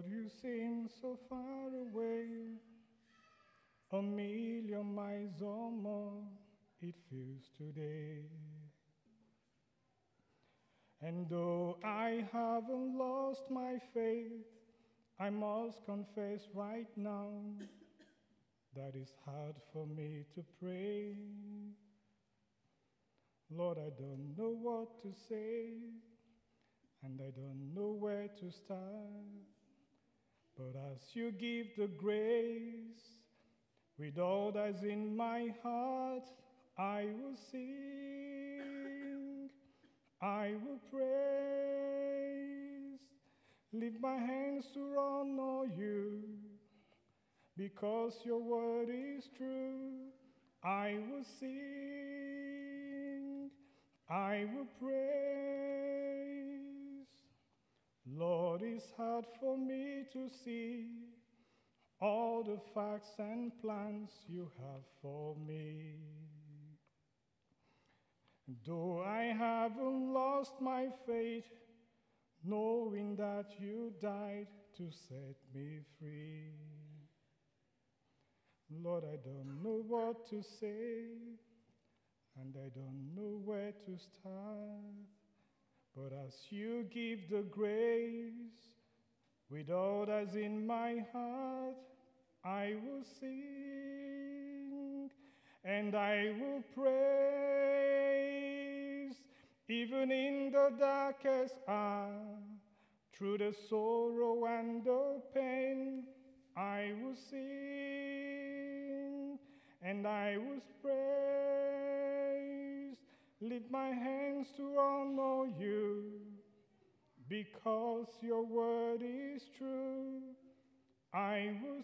Lord, you seem so far away, 1,000,000 miles or more, it feels today. And though I haven't lost my faith, I must confess right now that it's hard for me to pray. Lord, I don't know what to say, and I don't know where to start. But as you give the grace, with all that's in my heart, I will sing, I will praise, lift my hands to honor you, because your word is true. I will sing, I will praise. Lord, it's hard for me to see all the facts and plans you have for me. Though I haven't lost my faith, knowing that you died to set me free. Lord, I don't know what to say, and I don't know where to start. But as you give the grace, with all that's in my heart, I will sing, and I will praise, even in the darkest hour, through the sorrow and the pain, I will sing, and I will praise, lift my hands to honor you, because your word is true. I will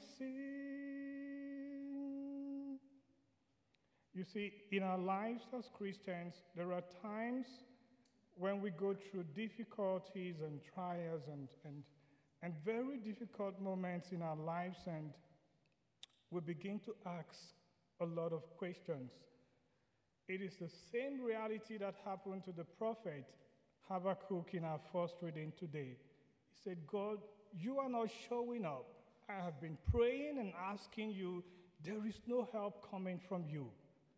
sing. You see, in our lives as Christians, there are times when we go through difficulties and trials and very difficult moments in our lives, and we begin to ask a lot of questions. It is the same reality that happened to the prophet Habakkuk in our first reading today. He said, God, you are not showing up. I have been praying and asking you. There is no help coming from you.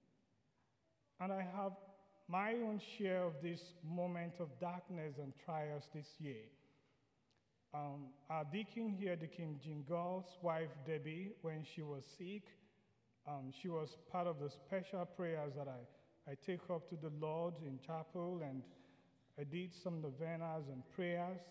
And I have my own share of this moment of darkness and trials this year. Our deacon here, Deacon Jingol's wife, Debbie, when she was sick, she was part of the special prayers that I take up to the Lord in chapel, and I did some novenas and prayers,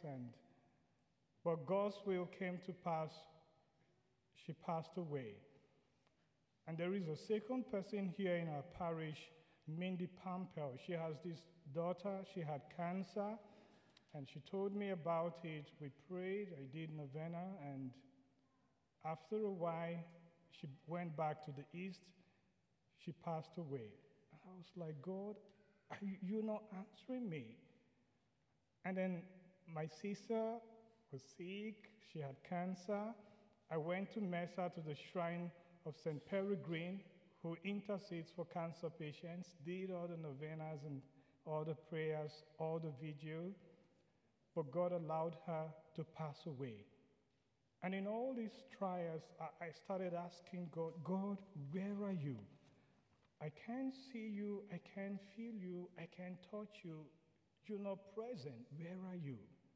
but God's will came to pass. She passed away. And there is a second person here in our parish, Mindy Pampel. She has this daughter. She had cancer, and she told me about it. We prayed. I did novena, and after a while, she went back to the east. She passed away. And I was like, God, are you not answering me? And then my sister was sick. She had cancer. I went to Mesa, to the shrine of St. Peregrine, who intercedes for cancer patients, did all the novenas and all the prayers, all the vigil, but God allowed her to pass away. And in all these trials, I started asking God, God, where are you? I can't see you, I can't feel you, I can't touch you. You're not present. Where are you?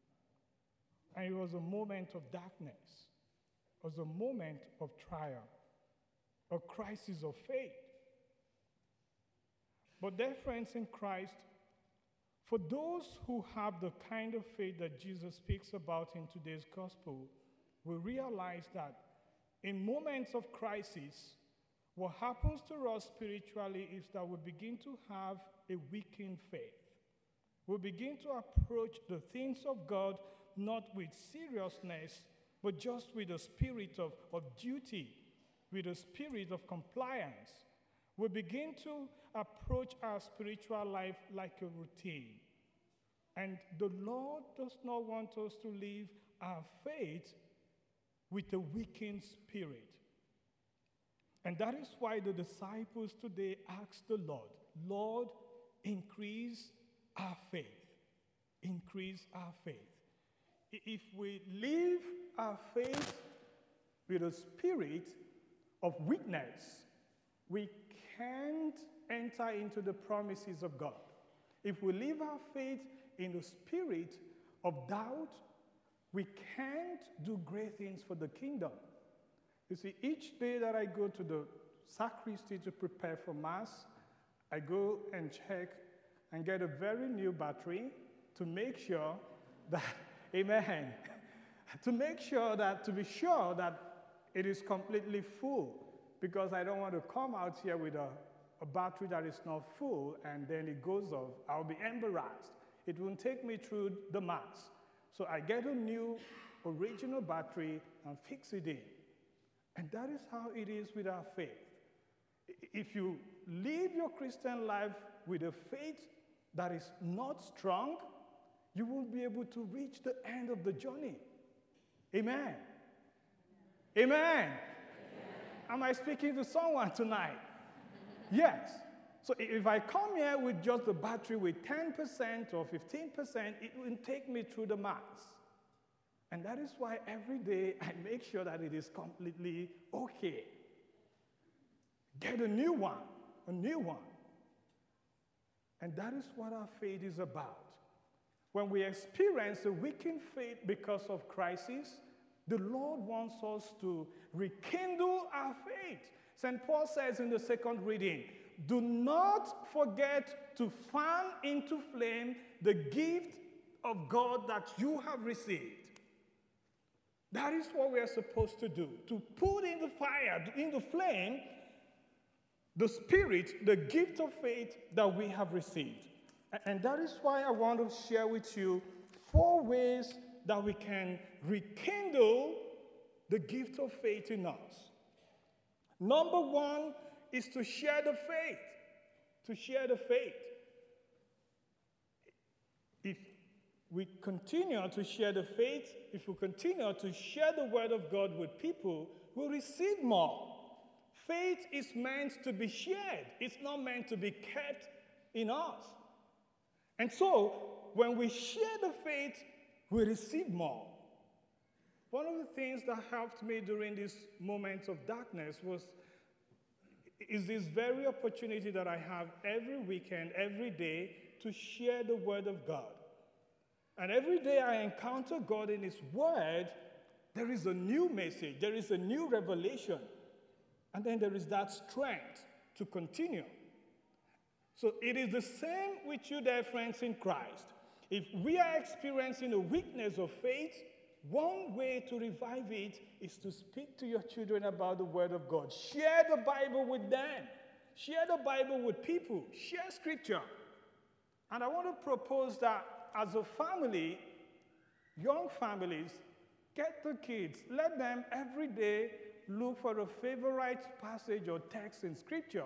And it was a moment of darkness. It was a moment of trial, a crisis of faith. But dear friends in Christ, for those who have the kind of faith that Jesus speaks about in today's gospel, we realize that in moments of crisis, what happens to us spiritually is that we begin to have a weakened faith. We begin to approach the things of God not with seriousness, but just with a spirit of duty, with a spirit of compliance. We begin to approach our spiritual life like a routine. And the Lord does not want us to live our faith with a weakened spirit. And that is why the disciples today asked the Lord, Lord, increase our faith. Increase our faith. If we live our faith with a spirit of weakness, we can't enter into the promises of God. If we live our faith in the spirit of doubt, we can't do great things for the kingdom. You see, each day that I go to the sacristy to prepare for Mass, I go and check and get a very new battery to make sure that, amen, to be sure that it is completely full, because I don't want to come out here with a battery that is not full and then it goes off. I'll be embarrassed. It won't take me through the Mass. So I get a new original battery and fix it in. And that is how it is with our faith. If you live your Christian life with a faith that is not strong, you won't be able to reach the end of the journey. Amen. Amen. Amen. Am I speaking to someone tonight? Yes. So if I come here with just the battery with 10% or 15%, it will take me through the Mass. And that is why every day I make sure that it is completely okay. Get a new one. And that is what our faith is about. When we experience a weakened faith because of crisis, the Lord wants us to rekindle our faith. St. Paul says in the second reading, do not forget to fan into flame the gift of God that you have received. That is what we are supposed to do, to put in the fire, in the flame, the spirit, the gift of faith that we have received. And that is why I want to share with you 4 ways that we can rekindle the gift of faith in us. Number 1 is to share the faith. To share the faith. If we continue to share the faith, if we continue to share the word of God with people, we'll receive more. Faith is meant to be shared. It's not meant to be kept in us. And so, when we share the faith, we receive more. One of the things that helped me during these moments of darkness is this very opportunity that I have every weekend, every day, to share the Word of God. And every day I encounter God in His Word, there is a new message, there is a new revelation, and then there is that strength to continue. So it is the same with you, dear friends in Christ. If we are experiencing a weakness of faith, one way to revive it is to speak to your children about the Word of God. Share the Bible with them. Share the Bible with people. Share Scripture. And I want to propose that as a family, young families, get the kids. Let them every day look for a favorite passage or text in Scripture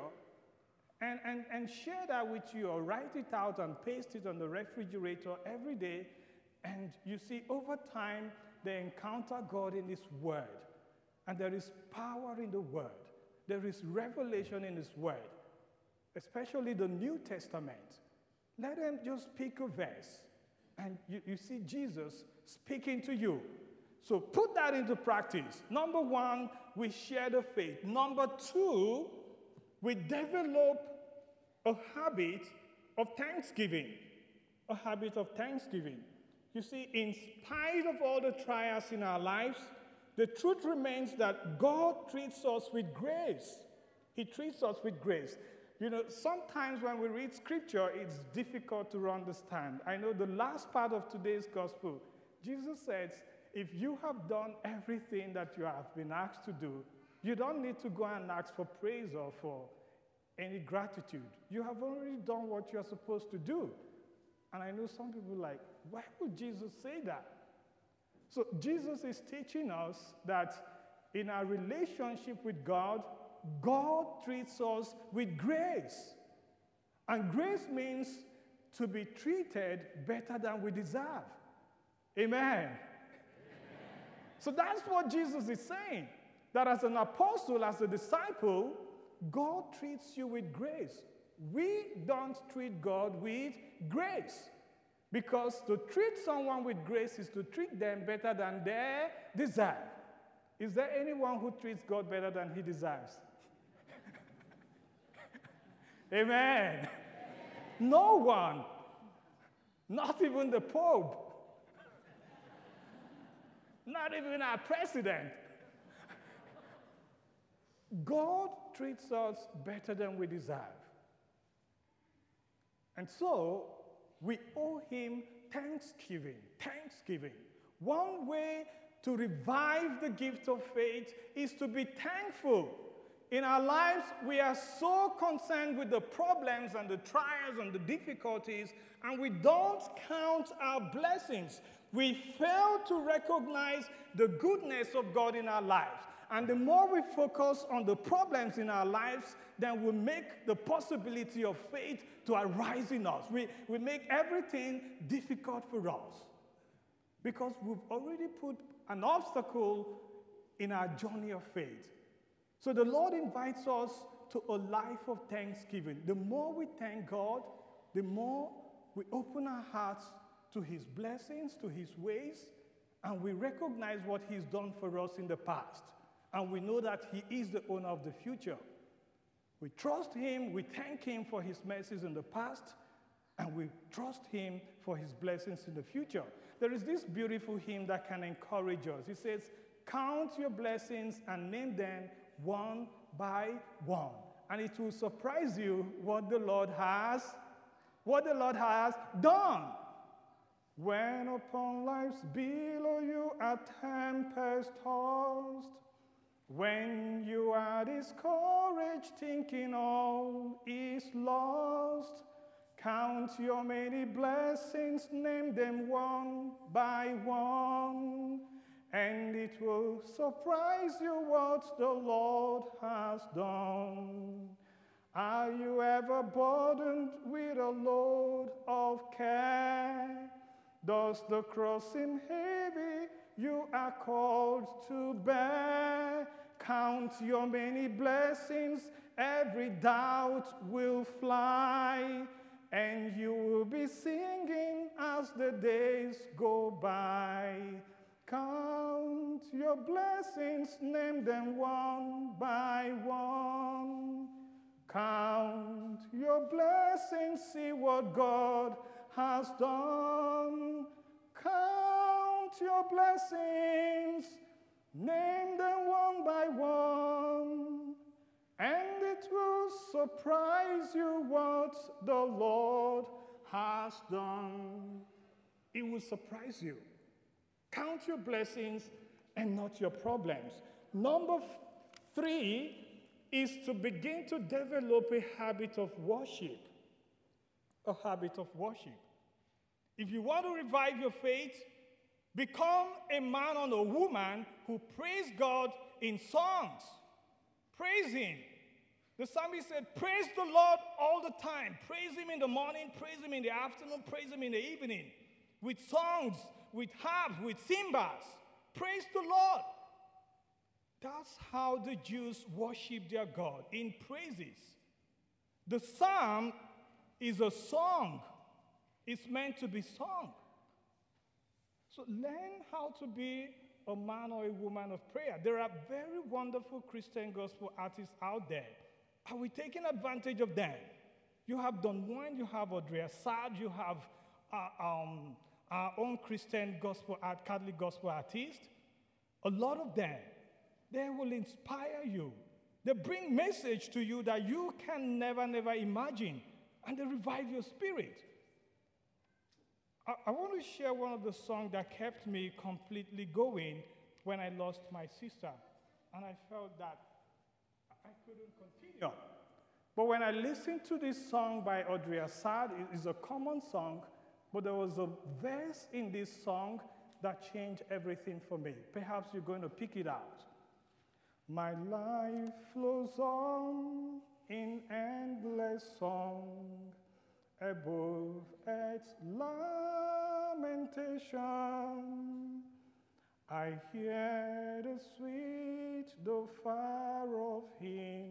and share that with you, or write it out and paste it on the refrigerator every day. And you see, over time, they encounter God in His Word. And there is power in the Word. There is revelation in His Word, especially the New Testament. Let them just pick a verse, and you see Jesus speaking to you. So put that into practice. Number 1, we share the faith. Number 2, we develop a habit of thanksgiving. A habit of thanksgiving. You see, in spite of all the trials in our lives, the truth remains that God treats us with grace. He treats us with grace. You know, sometimes when we read Scripture, it's difficult to understand. I know the last part of today's gospel, Jesus says, if you have done everything that you have been asked to do, you don't need to go and ask for praise or for any gratitude. You have already done what you are supposed to do. And I know some people are like, why would Jesus say that? So Jesus is teaching us that in our relationship with God, God treats us with grace. And grace means to be treated better than we deserve. Amen. So that's what Jesus is saying. That as an apostle, as a disciple, God treats you with grace. We don't treat God with grace Because to treat someone with grace is to treat them better than they deserve. Is there anyone who treats God better than he deserves? Amen. No one. Not even the Pope. Not even our president. God treats us better than we deserve. And so, we owe him thanksgiving. Thanksgiving. One way to revive the gift of faith is to be thankful. In our lives, we are so concerned with the problems and the trials and the difficulties, and we don't count our blessings. We fail to recognize the goodness of God in our lives. And the more we focus on the problems in our lives, then we make the possibility of faith to arise in us. We make everything difficult for us because we've already put an obstacle in our journey of faith. So the Lord invites us to a life of thanksgiving. The more we thank God, the more we open our hearts to his blessings, to his ways, and we recognize what he's done for us in the past. And we know that he is the owner of the future. We trust him, we thank him for his mercies in the past, and we trust him for his blessings in the future. There is this beautiful hymn that can encourage us. It says, count your blessings and name them one by one. And it will surprise you what the Lord has done. When upon life's billow you are tempest tossed, when you are discouraged, thinking all is lost, count your many blessings, name them one by one, and it will surprise you what the Lord has done. Are you ever burdened with a load of care? Does the cross seem heavy you are called to bear? Count your many blessings, every doubt will fly, and you will be singing as the days go by. Count your blessings, name them one by one. Count your blessings, see what God has done. Count your blessings, name them one by one, and it will surprise you what the Lord has done. It will surprise you. Count your blessings and not your problems. Number 3 is to begin to develop a habit of worship. A habit of worship. If you want to revive your faith, become a man or a woman who praise God in songs. Praise him. The psalmist said, praise the Lord all the time. Praise him in the morning, praise him in the afternoon, praise him in the evening. With songs, with harps, with cymbals. Praise the Lord. That's how the Jews worship their God, in praises. The psalm is a song. It's meant to be sung. So learn how to be a man or a woman of prayer. There are very wonderful Christian gospel artists out there. Are we taking advantage of them? You have Don Juan, you have Audrey Assad, you have our own Christian gospel art, Catholic gospel artists. A lot of them, they will inspire you. They bring message to you that you can never imagine, and they revive your spirit. I want to share one of the songs that kept me completely going when I lost my sister, and I felt that I couldn't continue. But when I listened to this song by Audrey Assad, it is a common song, but there was a verse in this song that changed everything for me. Perhaps you're going to pick it out. My life flows on in endless song, above earth's lamentation. I hear the sweet dhofar of him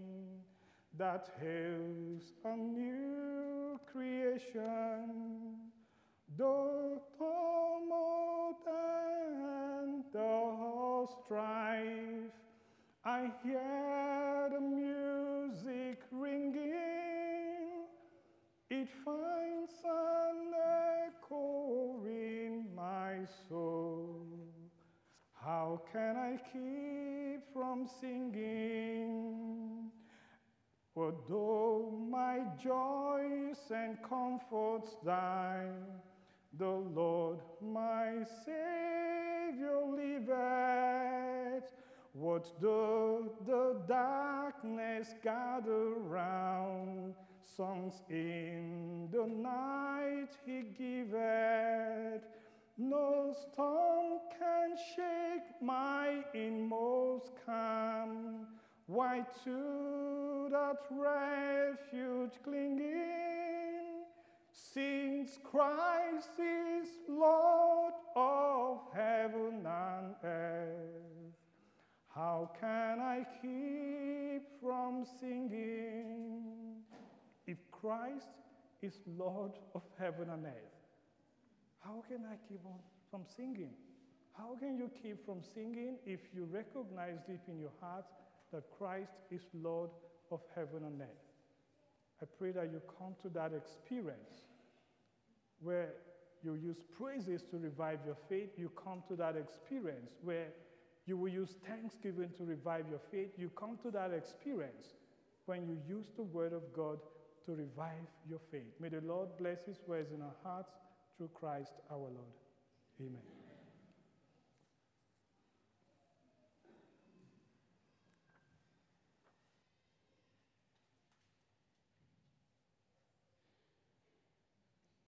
that hails a new creation. The tumult and the strife, I hear the music ringing. It finds an echo in my soul. How can I keep from singing? For though my joys and comforts die, the Lord my Savior liveth. What though the darkness gather round, songs in the night he giveth. No storm can shake my inmost calm. Why to that refuge clinging? Since Christ is Lord of heaven and earth, how can I keep from singing? If Christ is Lord of heaven and earth, how can I keep on from singing? How can you keep from singing if you recognize deep in your heart that Christ is Lord of heaven and earth? I pray that you come to that experience where you use praises to revive your faith. You come to that experience where you will use thanksgiving to revive your faith. You come to that experience when you use the word of God to revive your faith. May the Lord bless his words in our hearts through Christ our Lord. Amen.